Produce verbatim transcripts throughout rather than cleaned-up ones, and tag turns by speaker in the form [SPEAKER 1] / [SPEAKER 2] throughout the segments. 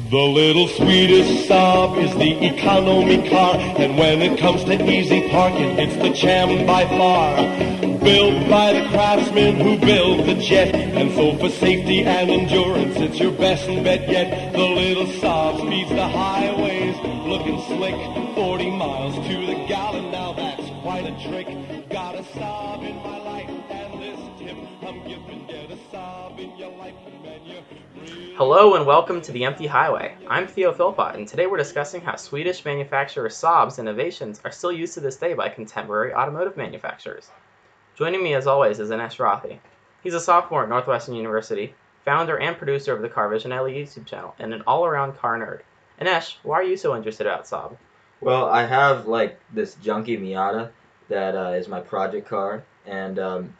[SPEAKER 1] The little Swedish Saab is the economy car, and when it comes to easy parking, it's the champ by far. Built by the craftsmen who build the jet, and so for safety and endurance, it's your best bet yet. The little Saab speeds the highways, looking slick, forty miles to the gallon. Now that's quite a trick. Got a Saab in my life, and this tip I'm giving, get a Saab in your life, and man, you're really...
[SPEAKER 2] Hello and welcome to The Empty Highway. I'm Theo Philpott, and today we're discussing how Swedish manufacturer Saab's innovations are still used to this day by contemporary automotive manufacturers. Joining me as always is Anesh Rathi. He's a sophomore at Northwestern University, founder and producer of the CarVision L E YouTube channel, and an all-around car nerd. Anesh, why are you so interested about Saab?
[SPEAKER 3] Well, I have like this junky Miata that uh, is my project car, and um,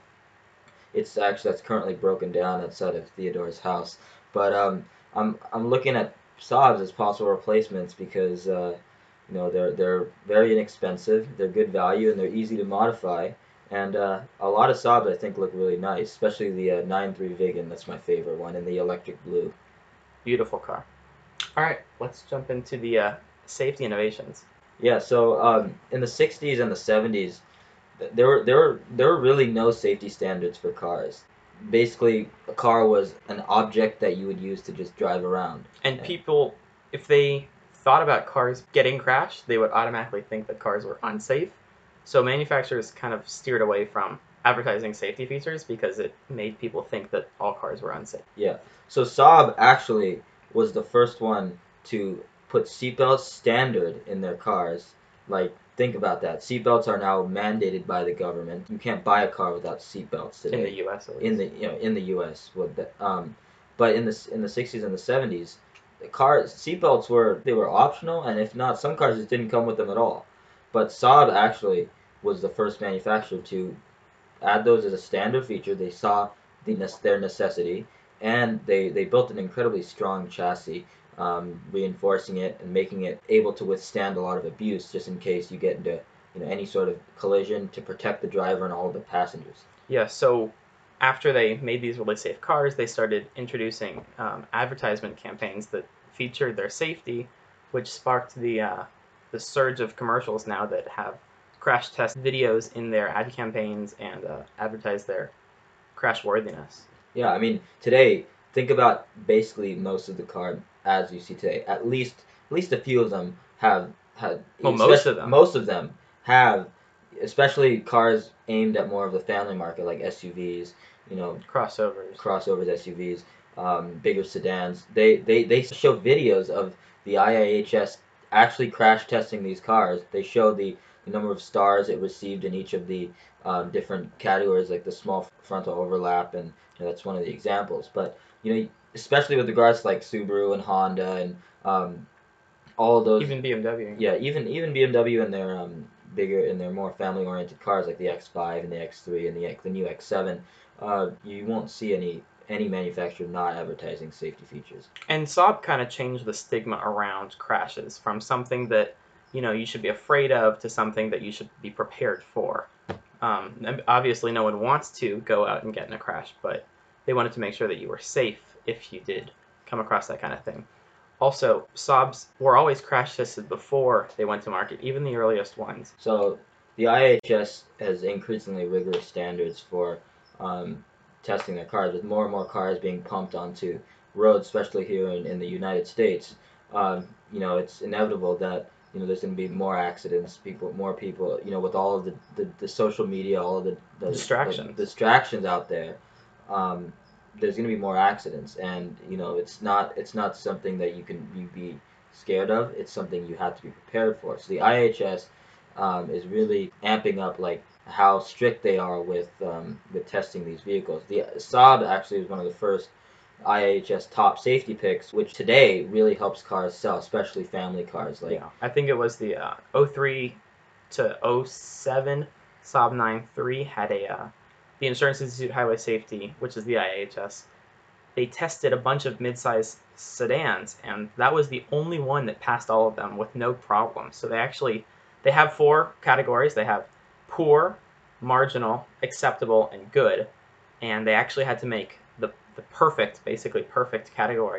[SPEAKER 3] it's actually that's currently broken down outside of Theodore's house. But um, I'm I'm looking at Saabs as possible replacements because uh, you know they're they're very inexpensive, they're good value, and they're easy to modify. And uh, a lot of Saabs I think look really nice, especially the uh, nine three Viggen. That's my favorite one in the electric blue.
[SPEAKER 2] Beautiful car. All right, let's jump into the uh, safety innovations.
[SPEAKER 3] Yeah, so um, in the sixties and the seventies, there were there were there were really no safety standards for cars. Basically, a car was an object that you would use to just drive around.
[SPEAKER 2] And people, if they thought about cars getting crashed, they would automatically think that cars were unsafe. So manufacturers kind of steered away from advertising safety features because it made people think that all cars were unsafe.
[SPEAKER 3] Yeah. So Saab actually was the first one to put seatbelts standard in their cars. Like, think about that. Seatbelts are now mandated by the government. You can't buy a car without seatbelts today.
[SPEAKER 2] In the U S at least.
[SPEAKER 3] In the you know in the U S with the, um, but in the in the sixties and the seventies, the cars seatbelts were they were optional, and if not, some cars just didn't come with them at all. But Saab actually was the first manufacturer to add those as a standard feature. They saw the their necessity, and they they built an incredibly strong chassis, um, reinforcing it and making it able to withstand a lot of abuse, just in case you get into you know any sort of collision, to protect the driver and all of the passengers.
[SPEAKER 2] Yeah, so after they made these really safe cars, they started introducing um, advertisement campaigns that featured their safety, which sparked the uh, the surge of commercials now that have crash test videos in their ad campaigns and uh, advertise their crash worthiness.
[SPEAKER 3] Yeah, I mean today, think about basically most of the car ads you see today. At least at least a few of them have had.
[SPEAKER 2] Well, most of them.
[SPEAKER 3] Most of them have, especially cars aimed at more of the family market, like S U Vs. You know,
[SPEAKER 2] crossovers,
[SPEAKER 3] crossovers, S U Vs, um, bigger sedans. They they they show videos of the I I H S actually crash testing these cars. They show the the number of stars it received in each of the um, different categories, like the small frontal overlap, and you know, that's one of the examples. But you know, especially with regards to like Subaru and Honda and um, all of those.
[SPEAKER 2] Even B M W.
[SPEAKER 3] Yeah, even even B M W and their um, bigger and their more family-oriented cars like the X five and the X three and the the new X seven. Uh, you won't see any any manufacturer not advertising safety features.
[SPEAKER 2] And Saab kind of changed the stigma around crashes from something that you know you should be afraid of to something that you should be prepared for. Um, and obviously, no one wants to go out and get in a crash, but they wanted to make sure that you were safe if you did come across that kind of thing. Also, Saabs were always crash tested before they went to market, even the earliest ones.
[SPEAKER 3] So the I I H S has increasingly rigorous standards for um, testing their cars, with more and more cars being pumped onto roads, especially here in, in the United States. Um, you know, it's inevitable that you know there's going to be more accidents, people, more people. You know, with all of the, the, the social media, all of the, the
[SPEAKER 2] distractions,
[SPEAKER 3] the distractions out there, um, there's going to be more accidents, and you know, it's not it's not something that you can you be scared of. It's something you have to be prepared for. So the I I H S um, is really amping up like how strict they are with um, with testing these vehicles. The Saab actually was one of the first I I H S top safety picks, which today really helps cars sell, especially family cars. Like
[SPEAKER 2] yeah, I think it was the uh, oh three to oh seven Saab nine three had a uh, the Insurance Institute Highway Safety, which is the I I H S. They tested a bunch of mid-size sedans, and that was the only one that passed all of them with no problem. So they actually they have four categories. They have poor, marginal, acceptable, and good, and they actually had to make the, the perfect, basically perfect category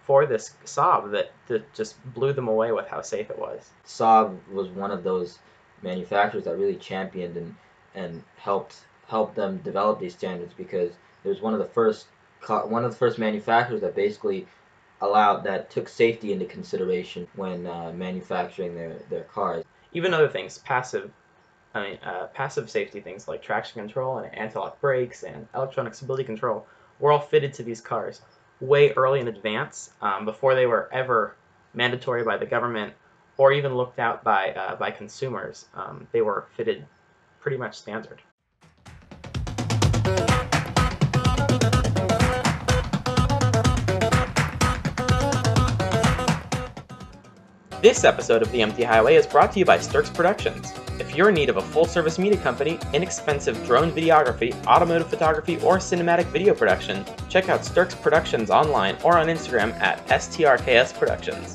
[SPEAKER 2] for this Saab that, that just blew them away with how safe it was.
[SPEAKER 3] Saab was one of those manufacturers that really championed and and helped helped them develop these standards, because it was one of the first car, one of the first manufacturers that basically allowed that took safety into consideration when uh, manufacturing their, their cars.
[SPEAKER 2] Even other things, passive, I mean, uh, passive safety things like traction control and anti-lock brakes and electronic stability control were all fitted to these cars way early in advance, um, before they were ever mandatory by the government or even looked out by uh, by consumers. Um, they were fitted pretty much standard. This episode of The Empty Highway is brought to you by Sturks Productions. If you're in need of a full-service media company, inexpensive drone videography, automotive photography, or cinematic video production, check out Sturks Productions online or on Instagram at S T R K S Productions.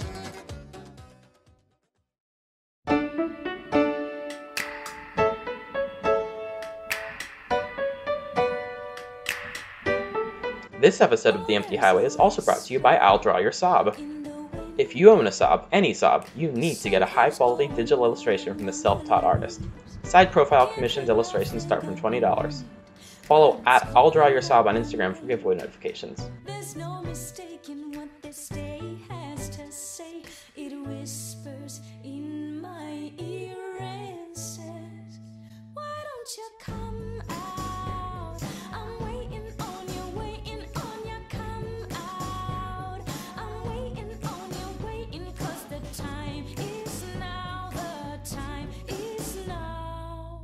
[SPEAKER 2] This episode of The Empty Highway is also brought to you by I'll Draw Your Saab. If you own a Saab, any Saab, you need to get a high-quality digital illustration from the self-taught artist. Side profile commissioned illustrations start from twenty dollars. Follow at I'll Draw Your Saab on Instagram for giveaway notifications.
[SPEAKER 4] There's no mistaking what this day has to say. It whispers in my ear and says, why don't you come out? I'm waiting on you, waiting on you, come out. I'm waiting on you, waiting, cause the time is now, the time is now.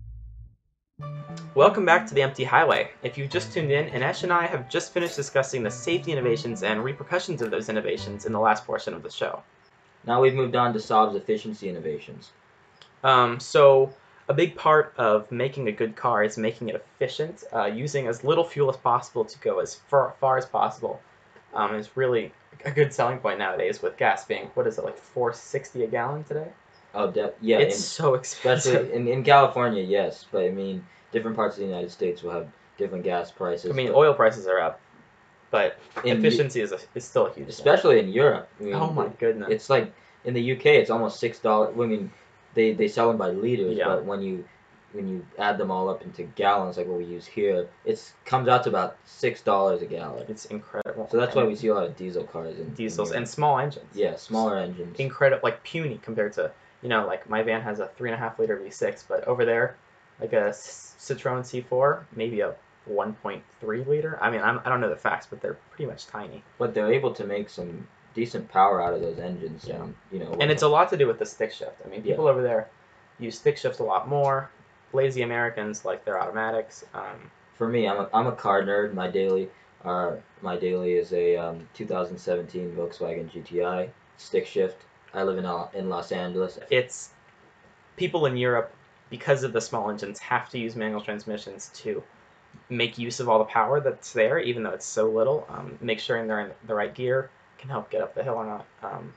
[SPEAKER 2] Welcome back to The Empty Highway. If you've just tuned in, Anesh and I have just finished discussing the safety innovations and repercussions of those innovations in the last portion of the show.
[SPEAKER 3] Now we've moved on to Saab's efficiency innovations.
[SPEAKER 2] Um, so a big part of making a good car is making it efficient, uh, using as little fuel as possible to go as far, far as possible. Um, is really a good selling point nowadays, with gas being, what is it, like four sixty a gallon today?
[SPEAKER 3] Oh, de- yeah.
[SPEAKER 2] It's
[SPEAKER 3] in,
[SPEAKER 2] so expensive.
[SPEAKER 3] especially in, in California, yes. But I mean, different parts of the United States will have different gas prices.
[SPEAKER 2] I mean,
[SPEAKER 3] but
[SPEAKER 2] oil prices are up, but
[SPEAKER 3] in
[SPEAKER 2] efficiency is, a, is still a huge thing.
[SPEAKER 3] especially in Europe. I mean,
[SPEAKER 2] Oh my goodness.
[SPEAKER 3] It's like in the U K, it's almost six dollars. I mean, they they sell them by liters,
[SPEAKER 2] Yeah.
[SPEAKER 3] but when you when you add them all up into gallons, like what we use here, it's comes out to about six dollars a gallon.
[SPEAKER 2] It's incredible.
[SPEAKER 3] So that's why we see a lot of diesel cars in
[SPEAKER 2] Diesels
[SPEAKER 3] in
[SPEAKER 2] and
[SPEAKER 3] Europe.
[SPEAKER 2] small engines.
[SPEAKER 3] Yeah, smaller engines.
[SPEAKER 2] Incredible, like puny compared to, you know, like my van has a three and a half liter V six, but over there, like a C- Citroen C four, maybe a one point three liter. I mean, I'm, I don't know the facts, but they're pretty much tiny.
[SPEAKER 3] But they're able to make some decent power out of those engines.
[SPEAKER 2] Yeah.
[SPEAKER 3] And, you know,
[SPEAKER 2] And it's a lot to do with the stick shift. I mean, people
[SPEAKER 3] Yeah.
[SPEAKER 2] over there use stick shift a lot more. Lazy Americans like their automatics. Um,
[SPEAKER 3] For me, I'm a, I'm a car nerd. My daily, uh, my daily is a um, two thousand seventeen Volkswagen G T I stick shift. I live in L- in Los Angeles.
[SPEAKER 2] it's people in Europe, because of the small engines, have to use manual transmissions to make use of all the power that's there, even though it's so little. Um, make sure they're in the right gear can help get up the hill or not. Um,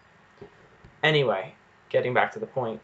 [SPEAKER 2] anyway, getting back to the point.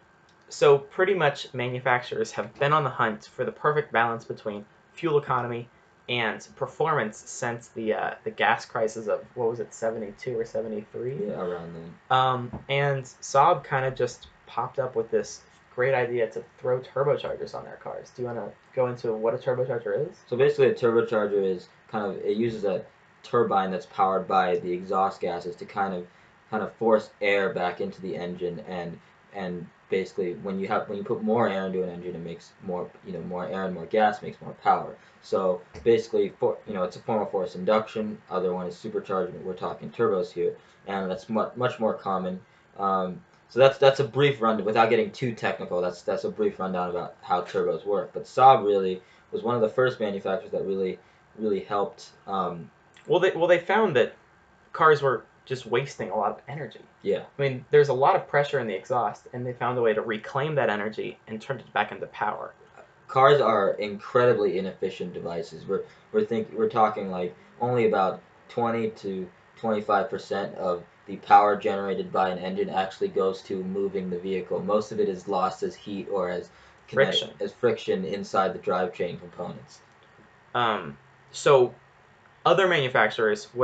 [SPEAKER 2] So pretty much manufacturers have been on the hunt for the perfect balance between fuel economy and performance since the uh, the gas crisis of, what was it, seventy-two or seventy-three?
[SPEAKER 3] Yeah, around then.
[SPEAKER 2] Um, and Saab kind of just popped up with this great idea to throw turbochargers on their cars. Do you want to go into what a turbocharger is?
[SPEAKER 3] So basically, a turbocharger is kind of it uses a turbine that's powered by the exhaust gases to kind of kind of force air back into the engine, and and basically when you have when you put more air into an engine, it makes more you know more air and more gas makes more power. So basically, for you know it's a form of forced induction. Other one is supercharging. We're talking turbos here, and that's much much more common. Um, so that's that's a brief rundown without getting too technical. That's that's a brief rundown about how turbos work. But Saab really was one of the first manufacturers that really really helped. Um,
[SPEAKER 2] Well, they well they found that cars were just wasting a lot of energy.
[SPEAKER 3] yeah.
[SPEAKER 2] I mean, there's a lot of pressure in the exhaust, and they found a way to reclaim that energy and turn it back into power.
[SPEAKER 3] Cars are incredibly inefficient devices. We're we're think we're talking like only about twenty to twenty-five percent of the power generated by an engine actually goes to moving the vehicle. Most of it is lost as heat or as kinetic-
[SPEAKER 2] Friction.
[SPEAKER 3] as friction inside the drivetrain components.
[SPEAKER 2] Um, so other manufacturers where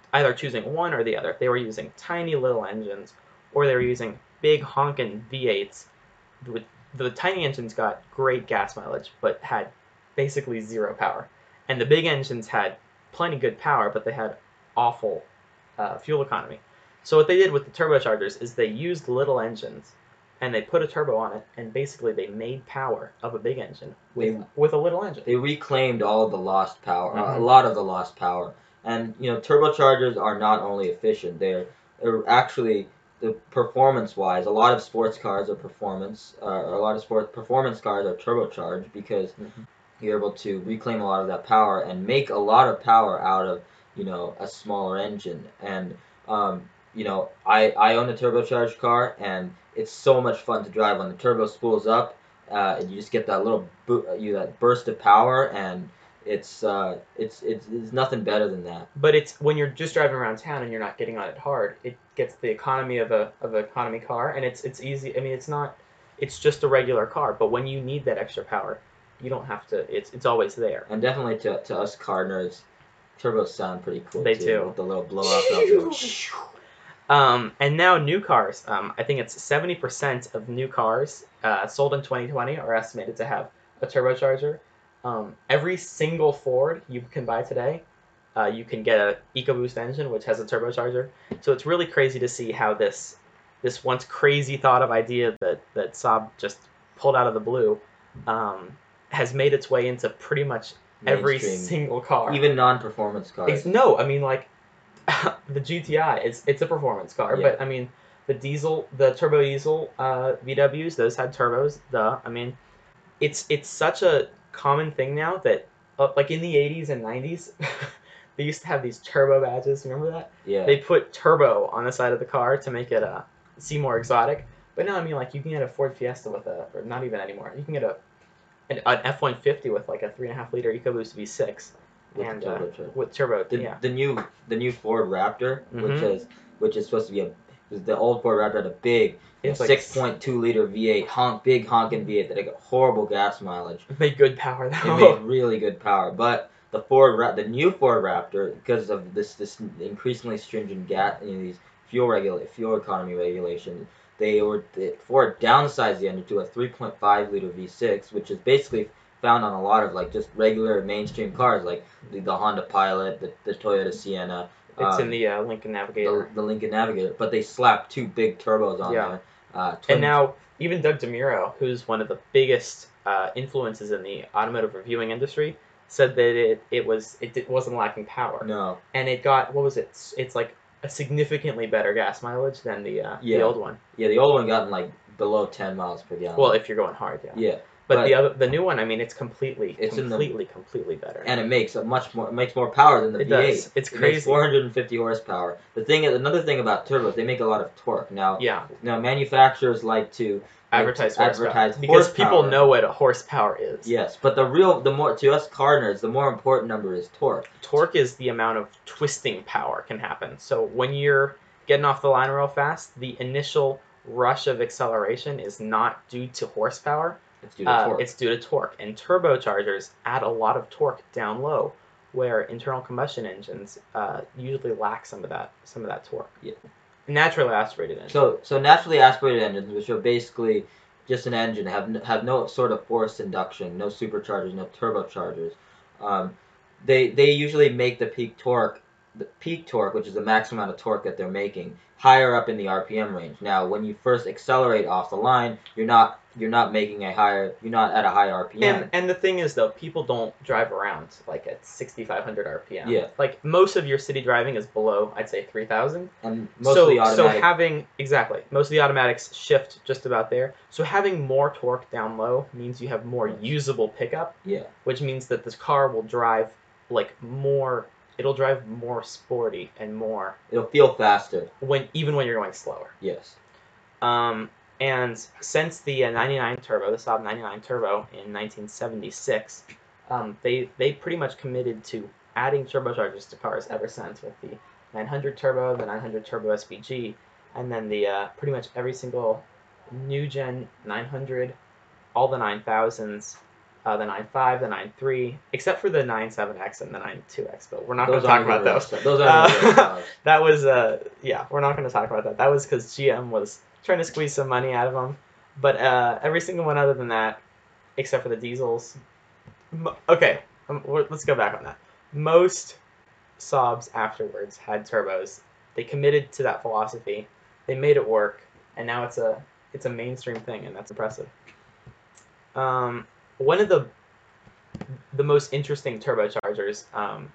[SPEAKER 2] either choosing one or the other. They were using tiny little engines, or they were using big honking V eights. With the tiny engines got great gas mileage, but had basically zero power, and the big engines had plenty good power, but they had awful uh, fuel economy. So what they did with the turbochargers is they used little engines, and they put a turbo on it, and basically they made power of a big engine with
[SPEAKER 3] They-
[SPEAKER 2] with a little engine.
[SPEAKER 3] They reclaimed all of the lost power, uh, a
[SPEAKER 2] Mhm.
[SPEAKER 3] lot of the lost power. And you know, turbochargers are not only efficient; they're they're actually the performance-wise. A lot of sports cars are performance. Uh, a lot of sport performance cars are turbocharged because
[SPEAKER 2] Mhm.
[SPEAKER 3] you're able to reclaim a lot of that power and make a lot of power out of you know a smaller engine. And um, you know, I I own a turbocharged car, and it's so much fun to drive when the turbo spools up. Uh, and you just get that little bo- you that burst of power, and it's uh, it's it's it's nothing better than that.
[SPEAKER 2] But it's when you're just driving around town and you're not getting on it hard, it gets the economy of a of an economy car, and it's it's easy. I mean, it's not, it's just a regular car. But when you need that extra power, you don't have to. It's it's always there.
[SPEAKER 3] And definitely to to us car nerds, turbos sound pretty cool
[SPEAKER 2] They
[SPEAKER 3] too,
[SPEAKER 2] do.
[SPEAKER 3] with the little blow off.
[SPEAKER 2] Um, and now new cars. Um, I think it's seventy percent of new cars uh, sold in twenty twenty are estimated to have a turbocharger. Um, every single Ford you can buy today, uh, you can get a EcoBoost engine which has a turbocharger. So it's really crazy to see how this this once crazy thought of idea that that Saab just pulled out of the blue um, has made its way into pretty much every
[SPEAKER 3] Mainstream,
[SPEAKER 2] single car.
[SPEAKER 3] even non-performance cars.
[SPEAKER 2] It's, no, I mean like the G T I is it's a performance car,
[SPEAKER 3] Yeah.
[SPEAKER 2] but I mean the diesel, the turbo diesel uh, V Ws, those had turbos. Duh. I mean, it's it's such a common thing now that uh, like in the eighties and nineties, they used to have these turbo badges. Remember that?
[SPEAKER 3] Yeah.
[SPEAKER 2] They put turbo on the side of the car to make it uh, seem more exotic. But now I mean like you can get a Ford Fiesta with a, or not even anymore. You can get a an, an F one fifty with like a three and a half liter EcoBoost V six.
[SPEAKER 3] With
[SPEAKER 2] and
[SPEAKER 3] the
[SPEAKER 2] uh,
[SPEAKER 3] turbocharger.
[SPEAKER 2] with turbo,
[SPEAKER 3] The,
[SPEAKER 2] yeah.
[SPEAKER 3] the new the new Ford Raptor, which
[SPEAKER 2] Mhm.
[SPEAKER 3] is which is supposed to be a the old Ford Raptor had a big
[SPEAKER 2] It's like
[SPEAKER 3] six point two liter V eight honk big honking V eight that got horrible gas mileage.
[SPEAKER 2] It made good power
[SPEAKER 3] It
[SPEAKER 2] though.
[SPEAKER 3] made really good power, but the Ford Ra- the new Ford Raptor, because of this this increasingly stringent gas, you know, these fuel regula- fuel economy regulations, they were the, Ford downsized the engine to a three point five liter V six, which is basically found on a lot of like just regular mainstream cars like the, the Honda Pilot, the, the Toyota Sienna.
[SPEAKER 2] It's
[SPEAKER 3] um,
[SPEAKER 2] in the uh, Lincoln Navigator.
[SPEAKER 3] the, the Lincoln Navigator, but they slapped two big turbos on
[SPEAKER 2] Yeah.
[SPEAKER 3] there. Uh, twin,
[SPEAKER 2] And now even Doug DeMuro, who's one of the biggest uh, influences in the automotive reviewing industry, said that it, it was it, it wasn't lacking power,
[SPEAKER 3] no,
[SPEAKER 2] and it got, what was it? It's, it's like a significantly better gas mileage than the uh,
[SPEAKER 3] Yeah.
[SPEAKER 2] the old one.
[SPEAKER 3] yeah, the old one got like below ten miles per gallon.
[SPEAKER 2] Well, if you're going hard, yeah.
[SPEAKER 3] yeah,
[SPEAKER 2] But,
[SPEAKER 3] but-
[SPEAKER 2] the other the new one, I mean, it's completely
[SPEAKER 3] It's in the-
[SPEAKER 2] completely completely better.
[SPEAKER 3] and it makes a much more it makes more power than the
[SPEAKER 2] It
[SPEAKER 3] V eight.
[SPEAKER 2] does. It's
[SPEAKER 3] It makes
[SPEAKER 2] crazy.
[SPEAKER 3] four hundred fifty horsepower. The thing, another thing about turbos, they make a lot of torque. Now,
[SPEAKER 2] Yeah,
[SPEAKER 3] now manufacturers like to
[SPEAKER 2] advertise
[SPEAKER 3] like
[SPEAKER 2] horsepower.
[SPEAKER 3] to advertise
[SPEAKER 2] because
[SPEAKER 3] horsepower.
[SPEAKER 2] people know what a horsepower is.
[SPEAKER 3] Yes, but the real, the more to us car nerds, the more important number is torque.
[SPEAKER 2] Torque is the amount of twisting power can happen. So when you're getting off the line real fast, the initial rush of acceleration is not due to horsepower.
[SPEAKER 3] It's due to
[SPEAKER 2] Uh,
[SPEAKER 3] torque.
[SPEAKER 2] it's due to torque. And turbochargers add a lot of torque down low, where internal combustion engines uh, usually lack some of that some of that torque.
[SPEAKER 3] Yeah.
[SPEAKER 2] Naturally aspirated engines.
[SPEAKER 3] So, so naturally aspirated engines, which are basically just an engine, have n- have no sort of forced induction, no superchargers, no turbochargers. Um, they they usually make the peak torque, the peak torque, which is the maximum amount of torque that they're making, higher up in the R P M range. Now, when you first accelerate off the line, you're not you're not making a higher, you're not at a high R P M.
[SPEAKER 2] And and the thing is though, people don't drive around like at sixty-five hundred R P M.
[SPEAKER 3] Yeah.
[SPEAKER 2] Like most of your city driving is below, I'd say three thousand.
[SPEAKER 3] And most
[SPEAKER 2] so
[SPEAKER 3] of the automatic,
[SPEAKER 2] so having exactly most of the automatics shift just about there. So having more torque down low means you have more usable pickup,
[SPEAKER 3] yeah,
[SPEAKER 2] which means that this car will drive like more. It'll drive more sporty and more
[SPEAKER 3] it'll feel faster.
[SPEAKER 2] when even when you're going slower.
[SPEAKER 3] Yes.
[SPEAKER 2] Um, and since the uh, ninety-nine Turbo, the Saab ninety-nine Turbo in nineteen seventy-six, um, they they pretty much committed to adding turbochargers to cars ever since, with the nine hundred Turbo, the nine hundred Turbo S V G, and then the uh, pretty much every single new gen nine hundred, all the nine thousands, uh, the nine five, the nine three, except for the nine seven X and the nine two X, but we're not going
[SPEAKER 3] Those
[SPEAKER 2] to talk
[SPEAKER 3] aren't
[SPEAKER 2] about
[SPEAKER 3] even real
[SPEAKER 2] those.
[SPEAKER 3] stuff. Those aren't even real
[SPEAKER 2] Uh,
[SPEAKER 3] cars.
[SPEAKER 2] that was, uh, yeah, we're not going to talk about that. That was because G M was trying to squeeze some money out of them. But uh, every single one other than that, except for the diesels. Mo- okay, um, we're- let's go back on that. Most Saabs afterwards had turbos. They committed to that philosophy. They made it work, and now it's a it's a mainstream thing, and that's impressive. Um, one of the the most interesting turbochargers um,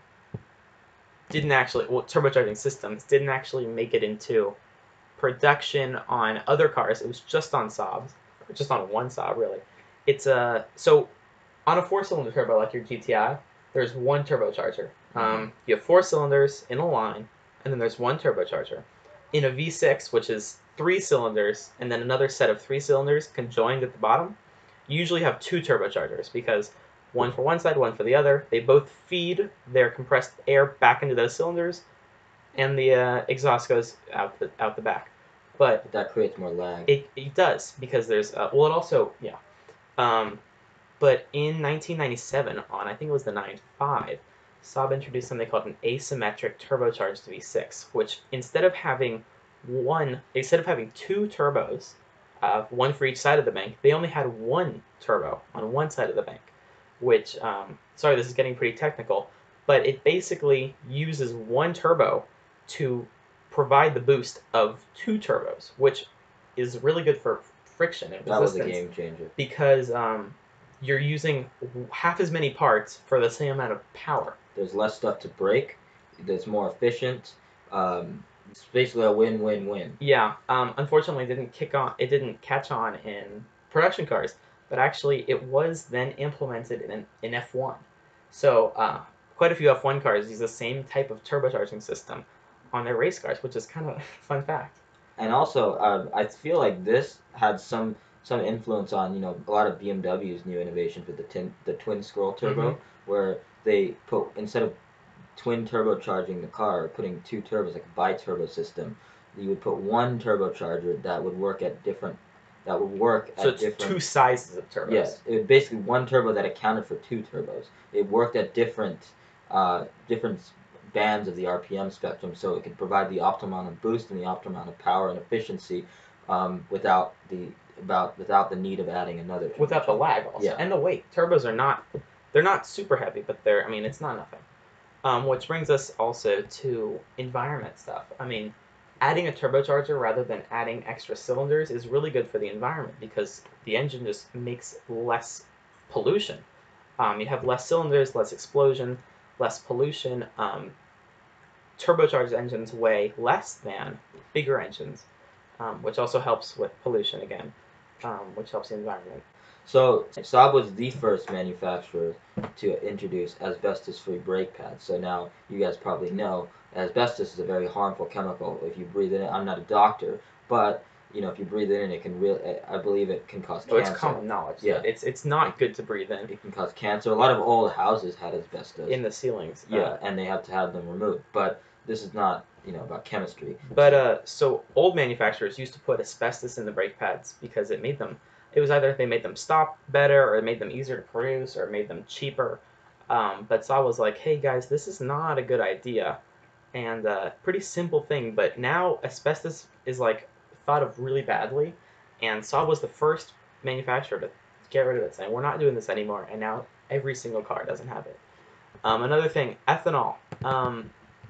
[SPEAKER 2] didn't actually well turbocharging systems didn't actually make it into production on other cars. It was just on Saabs, or just on one Saab really. It's a so on a four-cylinder turbo like your G T I, there's one turbocharger.
[SPEAKER 3] Mhm.
[SPEAKER 2] Um, you have four cylinders in a line, and then there's one turbocharger. In a V six, which is three cylinders, and then another set of three cylinders conjoined at the bottom, you usually have two turbochargers because one for one side, one for the other. They both feed their compressed air back into those cylinders, and the uh, exhaust goes out the out the back. But
[SPEAKER 3] But that creates more lag.
[SPEAKER 2] it, it does because there's uh, well, it also yeah. Um, but in nineteen ninety-seven, on I think it was the nine five, Saab introduced something called an asymmetric turbocharged V six, which instead of having one, instead of having two turbos, uh, one for each side of the bank, they only had one turbo on one side of the bank. Which, um, sorry, this is getting pretty technical, but it basically uses one turbo to provide the boost of two turbos, which is really good for friction and
[SPEAKER 3] That was
[SPEAKER 2] resistance
[SPEAKER 3] a game changer.
[SPEAKER 2] because um, you're using half as many parts for the same amount of power.
[SPEAKER 3] There's less stuff to break. It's more efficient. Um, it's basically a win-win-win.
[SPEAKER 2] Yeah, um, unfortunately, it didn't kick on. It didn't catch on in production cars, but actually, it was then implemented in in F one. So uh, quite a few F one cars use the same type of turbocharging system on their race cars, which is kind of a fun fact.
[SPEAKER 3] And also, uh, I feel like this had some some influence on you know a lot of B M W's new innovations with the tin, the twin scroll turbo,
[SPEAKER 2] Mhm.
[SPEAKER 3] where they put instead of twin turbocharging the car, putting two turbos like a bi-turbo system, you would put one turbocharger that would work at different that would work
[SPEAKER 2] So
[SPEAKER 3] at
[SPEAKER 2] it's
[SPEAKER 3] different
[SPEAKER 2] two sizes of turbos.
[SPEAKER 3] Yes, it was basically one turbo that accounted for two turbos. It worked at different uh, different bands of the R P M spectrum, so it could provide the optimal amount of boost and the optimal amount of power and efficiency um, without the about without the need of adding another.
[SPEAKER 2] Without the
[SPEAKER 3] turbocharger.
[SPEAKER 2] lag also,
[SPEAKER 3] Yeah.
[SPEAKER 2] and the weight. Turbos are not, they're not super heavy, but they're, I mean, it's not nothing. Um, which brings us also to environment stuff. I mean, adding a turbocharger rather than adding extra cylinders is really good for the environment because the engine just makes less pollution. Um, you have less cylinders, less explosion, less pollution. Um, turbocharged engines weigh less than bigger engines, um, which also helps with pollution again, um, which helps the environment.
[SPEAKER 3] So Saab was the first manufacturer to introduce asbestos-free brake pads. So now you guys probably know asbestos is a very harmful chemical. If you breathe it in, I'm not a doctor, but you know if you breathe it in, it can real. I believe it can cause
[SPEAKER 2] Oh,
[SPEAKER 3] cancer.
[SPEAKER 2] it's common knowledge.
[SPEAKER 3] Yeah.
[SPEAKER 2] that It's it's not good to breathe in
[SPEAKER 3] It can cause cancer. A lot of old houses had asbestos.
[SPEAKER 2] in the ceilings.
[SPEAKER 3] yeah,
[SPEAKER 2] Uh,
[SPEAKER 3] and they have to have them removed. But this is not you know about chemistry.
[SPEAKER 2] But uh, so old manufacturers used to put asbestos in the brake pads because it made them. It was either they made them stop better, or it made them easier to produce, or it made them cheaper. Um, but Saab was like, "Hey guys, this is not a good idea," and uh, pretty simple thing. But now asbestos is like thought of really badly, and Saab was the first manufacturer to get rid of it, saying, "We're not doing this anymore." And now every single car doesn't have it. Um, another thing, ethanol. Um,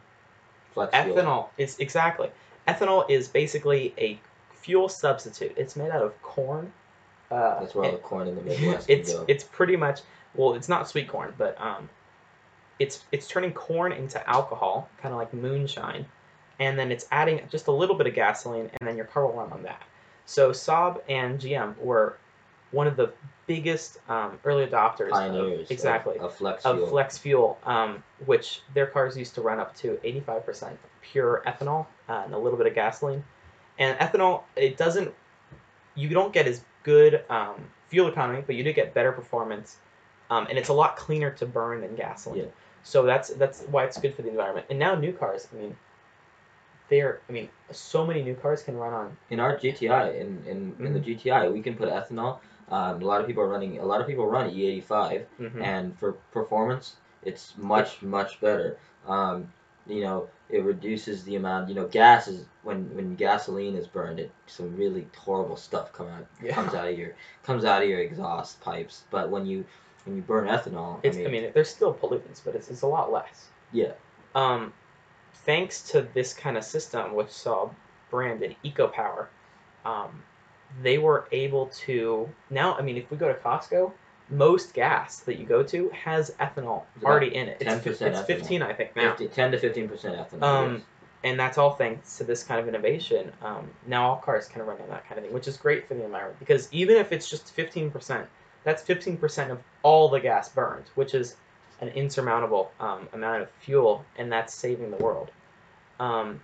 [SPEAKER 3] Flex fuel.
[SPEAKER 2] Ethanol is exactly. Ethanol is basically a fuel substitute. It's made out of corn. Uh,
[SPEAKER 3] That's where all the
[SPEAKER 2] it-
[SPEAKER 3] corn in the Midwest
[SPEAKER 2] it's
[SPEAKER 3] can go.
[SPEAKER 2] it's pretty much well, it's not sweet corn, but um, it's it's turning corn into alcohol, kind of like moonshine, and then it's adding just a little bit of gasoline, and then your car will run on that. So Saab and G M were one of the biggest um, early adopters
[SPEAKER 3] Pioneers.
[SPEAKER 2] of exactly
[SPEAKER 3] Of, of flex
[SPEAKER 2] of
[SPEAKER 3] fuel.
[SPEAKER 2] flex fuel, um, which their cars used to run up to eighty-five percent pure ethanol uh, and a little bit of gasoline. And ethanol, it doesn't, you don't get as good um, fuel economy, but you do get better performance, um, and it's a lot cleaner to burn than gasoline.
[SPEAKER 3] Yeah.
[SPEAKER 2] So that's that's why it's good for the environment. And now new cars, I mean, they're I mean, so many new cars can run on.
[SPEAKER 3] In our G T I, in in, in the G T I, we can put ethanol. Um, a lot of people are running. A lot of people run E eighty-five,
[SPEAKER 2] Mm-hmm.
[SPEAKER 3] and for performance, it's much much better. Um, you know, it reduces the amount. You know, gas is when when gasoline is burned, it some really horrible stuff come out
[SPEAKER 2] Yeah.
[SPEAKER 3] comes out of your comes out of your exhaust pipes. But when you when you burn ethanol,
[SPEAKER 2] It's,
[SPEAKER 3] I mean,
[SPEAKER 2] I mean, there's still pollutants, but it's, it's a lot less.
[SPEAKER 3] yeah.
[SPEAKER 2] Um, thanks to this kind of system, which saw branded EcoPower, um, they were able to now. I mean, if we go to Costco, most gas that you go to has ethanol
[SPEAKER 3] It's about
[SPEAKER 2] already in it. It's,
[SPEAKER 3] ten
[SPEAKER 2] fif-
[SPEAKER 3] percent
[SPEAKER 2] it's
[SPEAKER 3] ethanol.
[SPEAKER 2] fifteen, I think now.
[SPEAKER 3] fifty, ten to fifteen percent ethanol.
[SPEAKER 2] Um,
[SPEAKER 3] yes.
[SPEAKER 2] and that's all thanks to this kind of innovation. Um, now all cars can run on that kind of thing, which is great for the environment because even if it's just fifteen percent, that's fifteen percent of all the gas burned, which is an insurmountable um, amount of fuel, and that's saving the world. Um,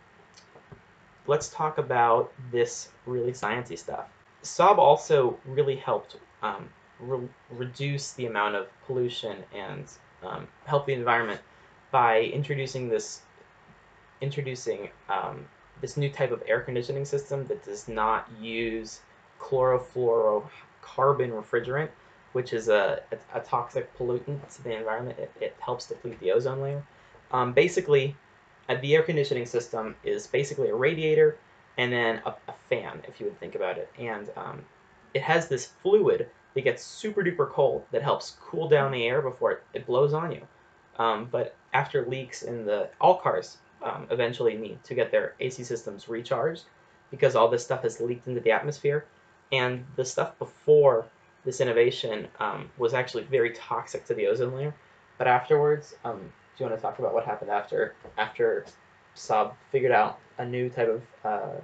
[SPEAKER 2] let's talk about this really sciencey stuff. Saab also really helped um, re- reduce the amount of pollution and um, help the environment by introducing this introducing um, this new type of air conditioning system that does not use chlorofluorocarbon refrigerant, which is a, a, a toxic pollutant to the environment. It, it helps deplete the ozone layer. Um, basically, uh, the air conditioning system is basically a radiator and then a, a fan, if you would think about it. And um, it has this fluid that gets super duper cold that helps cool down the air before it, it blows on you. Um, but after leaks in the all cars um, eventually need to get their A C systems recharged because all this stuff has leaked into the atmosphere, and the stuff before this innovation um, was actually very toxic to the ozone layer. But afterwards, um, do you want to talk about what happened after after Saab figured out a new type of uh,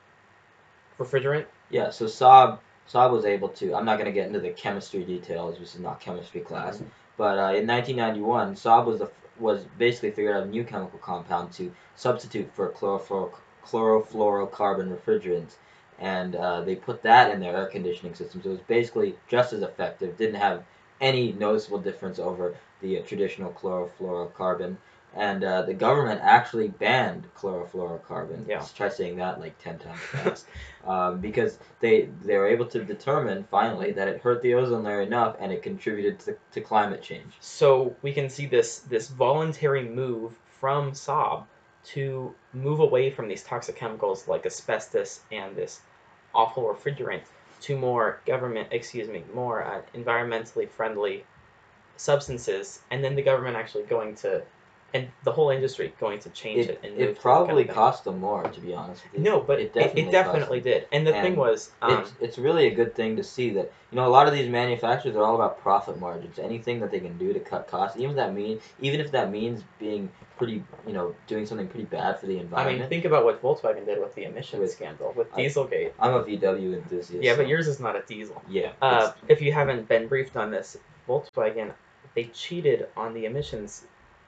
[SPEAKER 2] refrigerant?
[SPEAKER 3] Yeah, so Saab Saab was able to. I'm not going to get into the chemistry details. This is not chemistry class.
[SPEAKER 2] Mhm.
[SPEAKER 3] But uh, in nineteen ninety-one, Saab was the f- was basically figured out a new chemical compound to substitute for chlorofluor- chlorofluorocarbon refrigerant, and uh, they put that in their air conditioning systems. It was basically just as effective. Didn't have any noticeable difference over the uh, traditional chlorofluorocarbon. And uh, the government actually banned chlorofluorocarbon.
[SPEAKER 2] Yeah.
[SPEAKER 3] Let's try saying that like ten times fast. um, because they they were able to determine finally that it hurt the ozone layer enough and it contributed to, to climate change.
[SPEAKER 2] So we can see this this voluntary move from Saab to move away from these toxic chemicals like asbestos and this awful refrigerant to more government, excuse me, more uh, environmentally friendly substances, and then the government actually going to, and the whole industry going to change it,
[SPEAKER 3] It,
[SPEAKER 2] and move
[SPEAKER 3] it
[SPEAKER 2] to
[SPEAKER 3] probably
[SPEAKER 2] that kind of
[SPEAKER 3] cost them more, to be honest with
[SPEAKER 2] thing.
[SPEAKER 3] you.
[SPEAKER 2] No, but it definitely, it definitely did. And the
[SPEAKER 3] And
[SPEAKER 2] thing was, um,
[SPEAKER 3] it's, it's really a good thing to see that, you know, a lot of these manufacturers are all about profit margins. Anything that they can do to cut costs, even if that mean even if that means being pretty, you know, doing something pretty bad for the
[SPEAKER 2] I
[SPEAKER 3] environment.
[SPEAKER 2] mean, think about what Volkswagen did with the emissions
[SPEAKER 3] With-
[SPEAKER 2] scandal with
[SPEAKER 3] I-
[SPEAKER 2] Dieselgate.
[SPEAKER 3] I'm a V W enthusiast.
[SPEAKER 2] Yeah, but
[SPEAKER 3] so-
[SPEAKER 2] yours is not a diesel.
[SPEAKER 3] yeah.
[SPEAKER 2] Uh,
[SPEAKER 3] it's-
[SPEAKER 2] if you haven't been briefed on this, Volkswagen, they cheated on the emissions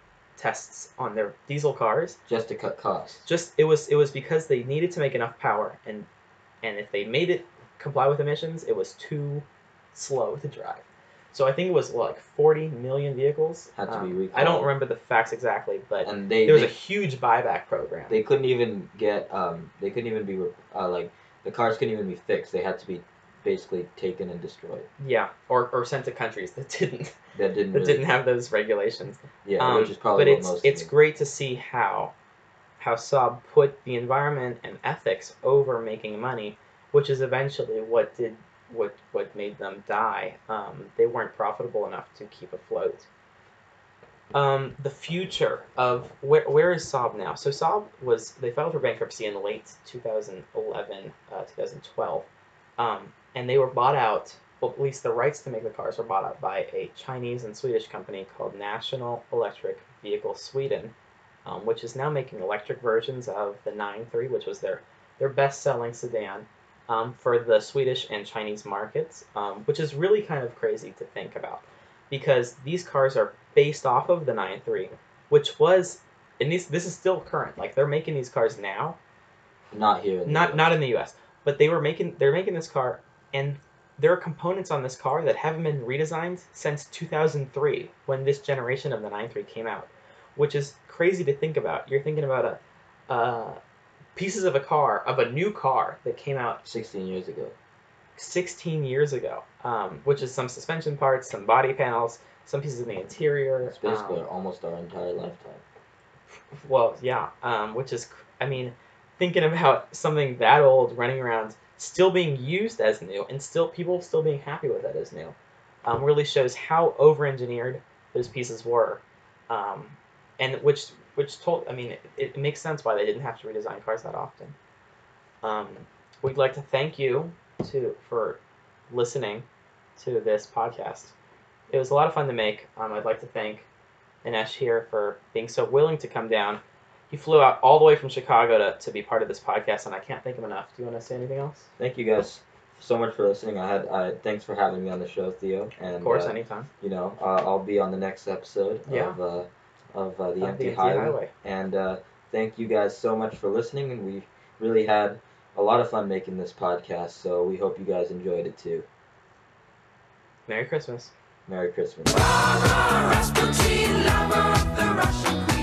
[SPEAKER 2] tests on their diesel cars.
[SPEAKER 3] just to cut costs.
[SPEAKER 2] Just it was it was because they needed to make enough power, and and if they made it comply with emissions, it was too slow to drive. So I think it was like forty million vehicles.
[SPEAKER 3] Had to be
[SPEAKER 2] Um,
[SPEAKER 3] recalled.
[SPEAKER 2] I don't remember the facts exactly, but
[SPEAKER 3] And they
[SPEAKER 2] there was
[SPEAKER 3] they,
[SPEAKER 2] a huge buyback program.
[SPEAKER 3] they couldn't even get um they couldn't even be uh, like the cars couldn't even be fixed. They had to be basically taken and destroyed.
[SPEAKER 2] Yeah, or, or sent to countries that didn't
[SPEAKER 3] That didn't
[SPEAKER 2] that
[SPEAKER 3] really,
[SPEAKER 2] didn't have those regulations.
[SPEAKER 3] yeah,
[SPEAKER 2] Um,
[SPEAKER 3] which is probably
[SPEAKER 2] but
[SPEAKER 3] what
[SPEAKER 2] it's
[SPEAKER 3] most
[SPEAKER 2] it's
[SPEAKER 3] of the-
[SPEAKER 2] great to see how how Saab put the environment and ethics over making money, which is eventually what did what what made them die. Um, they weren't profitable enough to keep afloat. Um, the future of where where is Saab now? So Saab was they filed for bankruptcy in late twenty eleven, uh, twenty twelve, um, and they were bought out. Well, at least the rights to make the cars were bought out by a Chinese and Swedish company called National Electric Vehicle Sweden, um, which is now making electric versions of the nine three, which was their their best-selling sedan um, for the Swedish and Chinese markets, um, which is really kind of crazy to think about, because these cars are based off of the nine three, which was, and this this is still current. Like they're making these cars now,
[SPEAKER 3] not here. In the
[SPEAKER 2] not
[SPEAKER 3] U S.
[SPEAKER 2] not in the U S, but they were making they're making this car, and there are components on this car that haven't been redesigned since two thousand three, when this generation of the nine three came out, which is crazy to think about. You're thinking about a uh, pieces of a car, of a new car that came out
[SPEAKER 3] sixteen years ago.
[SPEAKER 2] sixteen years ago, um, which is some suspension parts, some body panels, some pieces of the interior.
[SPEAKER 3] It's basically
[SPEAKER 2] um,
[SPEAKER 3] almost our entire lifetime.
[SPEAKER 2] Well, yeah, um, which is, cr- I mean, thinking about something that old running around, still being used as new, and still people still being happy with it as new, um, really shows how over-engineered those pieces were, um, and which which told, I mean, it, it makes sense why they didn't have to redesign cars that often. Um, we'd like to thank you to for listening to this podcast. It was a lot of fun to make. Um, I'd like to thank Anesh here for being so willing to come down. He flew out all the way from Chicago to, to be part of this podcast, and I can't thank him enough. Do you want to say anything else?
[SPEAKER 3] Thank you guys so much for listening. I had I thanks for having me on the show, Theo. And
[SPEAKER 2] Of course,
[SPEAKER 3] uh,
[SPEAKER 2] anytime.
[SPEAKER 3] you know, uh, I'll be on the next episode
[SPEAKER 2] Yeah.
[SPEAKER 3] of uh, of uh, the
[SPEAKER 2] Of
[SPEAKER 3] Empty
[SPEAKER 2] the Empty
[SPEAKER 3] Highway.
[SPEAKER 2] Highway.
[SPEAKER 3] And uh, thank you guys so much for listening. And we really had a lot of fun making this podcast. So we hope you guys enjoyed it too.
[SPEAKER 2] Merry Christmas.
[SPEAKER 3] Merry Christmas.
[SPEAKER 5] Rasputin, lover of the Russian queen.